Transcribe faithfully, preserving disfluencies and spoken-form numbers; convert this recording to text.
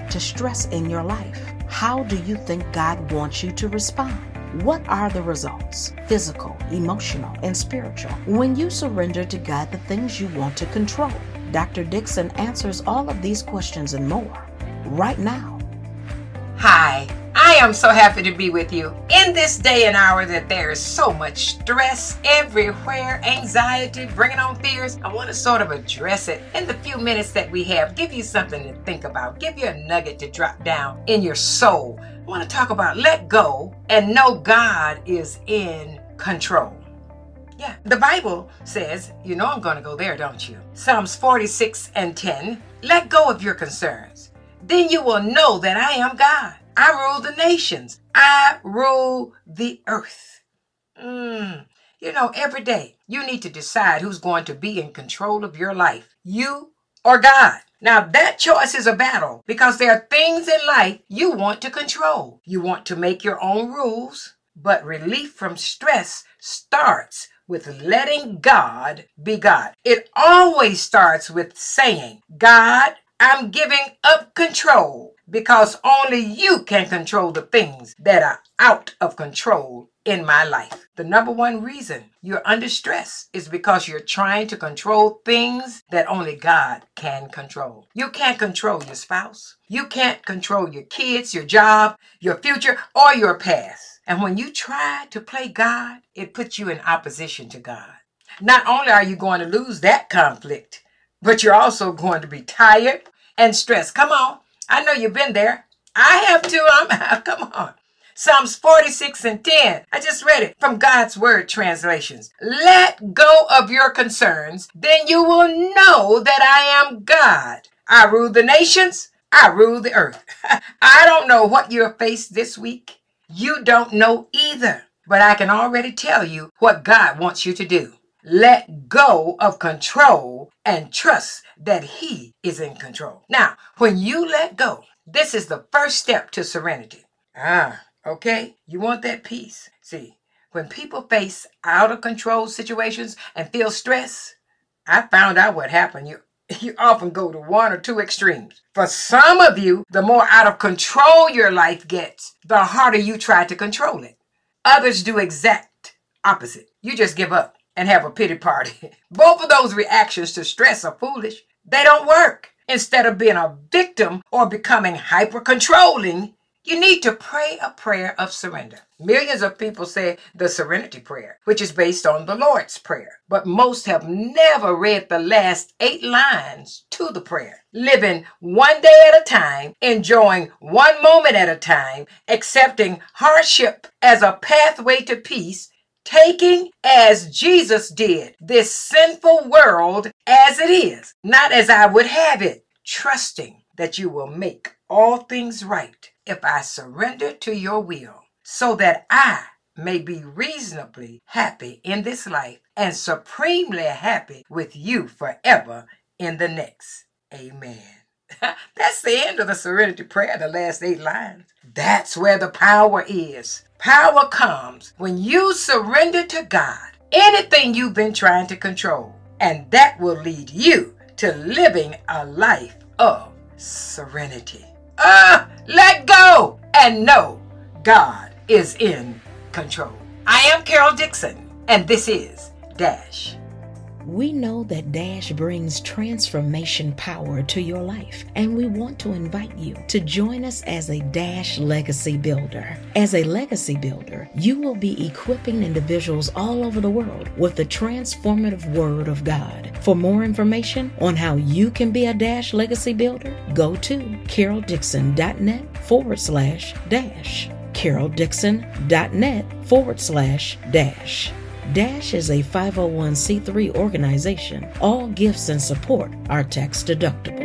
threat to stress in your life. How do you think God wants you to respond? What are the results, physical, emotional, and spiritual, when you surrender to God the things you want to control? Doctor Dixon answers all of these questions and more right now. Hi, I am so happy to be with you. In this day and hour that there is so much stress everywhere, anxiety, bringing on fears, I want to sort of address it in the few minutes that we have, give you something to think about, give you a nugget to drop down in your soul. I want to talk about let go and know God is in control. Yeah, the Bible says, you know I'm going to go there, don't you? Psalms forty-six and ten, let go of your concerns. Then you will know that I am God. I rule the nations. I rule the earth. Mm. You know, every day you need to decide who's going to be in control of your life, you or God. Now that choice is a battle because there are things in life you want to control. You want to make your own rules, but relief from stress starts with letting God be God. It always starts with saying, God, I'm giving up control because only you can control the things that are out of control in my life. The number one reason you're under stress is because you're trying to control things that only God can control. You can't control your spouse. You can't control your kids, your job, your future, or your past. And when you try to play God, it puts you in opposition to God. Not only are you going to lose that conflict, but you're also going to be tired and stressed. Come on. I know you've been there. I have too. I'm, come on. Psalms forty-six and ten. I just read it from God's Word translations. Let go of your concerns, then you will know that I am God. I rule the nations. I rule the earth. I don't know what you're faced this week. You don't know either. But I can already tell you what God wants you to do. Let go of control and trust that He is in control. Now, when you let go, this is the first step to serenity. Ah, okay? You want that peace. See, when people face out of control situations and feel stress, I found out what happened. You, you often go to one or two extremes. For some of you, the more out of control your life gets, the harder you try to control it. Others do exact opposite. You just give up and have a pity party. Both of those reactions to stress are foolish. They don't work. Instead of being a victim or becoming hyper-controlling, you need to pray a prayer of surrender. Millions of people say the Serenity Prayer, which is based on the Lord's Prayer. But most have never read the last eight lines to the prayer. Living one day at a time, enjoying one moment at a time, accepting hardship as a pathway to peace, taking as Jesus did this sinful world as it is, not as I would have it, trusting that you will make all things right if I surrender to your will, so that I may be reasonably happy in this life and supremely happy with you forever in the next. Amen. That's the end of the Serenity Prayer, the last eight lines. That's where the power is. Power comes when you surrender to God anything you've been trying to control, and that will lead you to living a life of serenity. Ah, uh, let go and know God is in control. I am Carol Dixon, and this is Dash. We know that Dash brings transformation power to your life, and we want to invite you to join us as a Dash Legacy Builder. As a Legacy Builder, you will be equipping individuals all over the world with the transformative Word of God. For more information on how you can be a Dash Legacy Builder, go to caroldixon.net forward slash dash. caroldixon.net forward slash dash. Dash is a five oh one c three organization. All gifts and support are tax deductible.